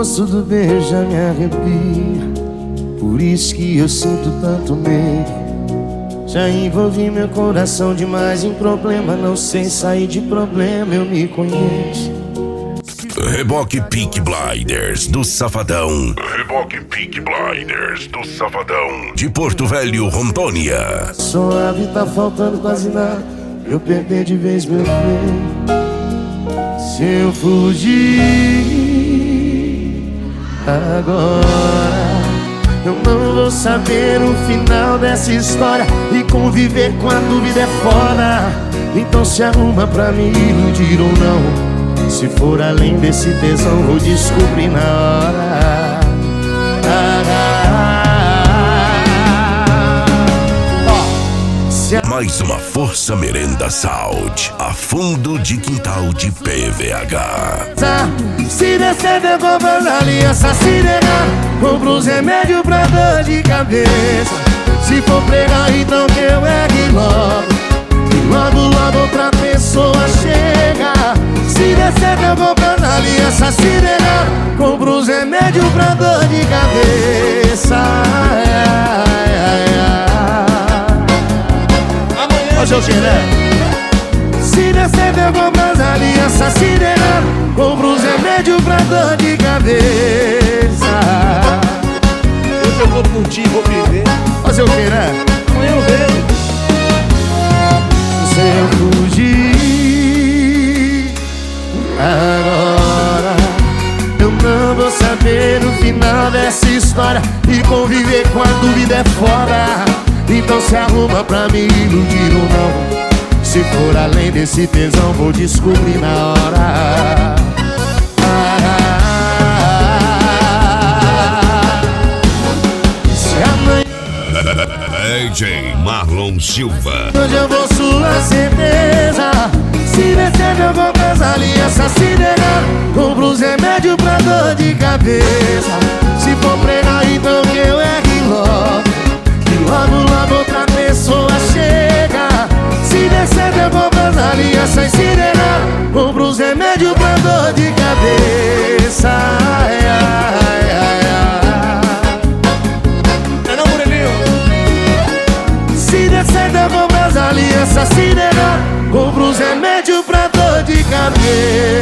gosto do beijo já me arrepia. Por isso que eu sinto tanto medo. Já envolvi meu coração demais em problema. Não sei sair de problema, eu me conheço. Reboque Peaky Blinders do Safadão. Reboque Peaky Blinders do Safadão. De Porto Velho, Rondônia. Suave, tá faltando quase nada. Eu perder de vez meu bem. Se eu fugir agora, eu não vou saber o final dessa história. E conviver com a dúvida é foda. Então se arruma pra me iludir ou não. Se for além desse tesão, vou descobrir na hora. Mais uma Força Merenda Saúde, a fundo de quintal de PVH. Se descer, eu compro as alianças. Se negar, compro os remédios pra dor de cabeça. Se for pregar, então que eu ergue logo. E logo, logo outra pessoa chega. Se descer, eu compro as alianças. Se negar, compro os remédios pra dor de cabeça. Hoje eu tirei. Se descer, eu compro as alianças. Se negar, compro os remédios pra dor de cabeça. Hoje eu vou curtir, vou viver. Fazer o que, né? Amanhã eu vejo. Se eu fugir agora, eu não vou saber o final dessa história. E conviver com a dúvida é foda. Então se arruma pra me iludir ou não. Se for além desse tesão, vou descobrir na hora. Se amanhã DJ Marlon Silva. hoje eu vou sua certeza. Se descer, eu compro as alianças. Se negar, compro os remédios pra dor de cabeça. Se for pregar, então que eu ergue logo. E logo, logo outra pessoa chega. Se descer, eu compro as alianças. Se negar, compro os remédios pra dor de cabeça. É não, Moreninho? Se descer, eu compro as alianças. Se negar, compro os remédios pra dor de cabeça.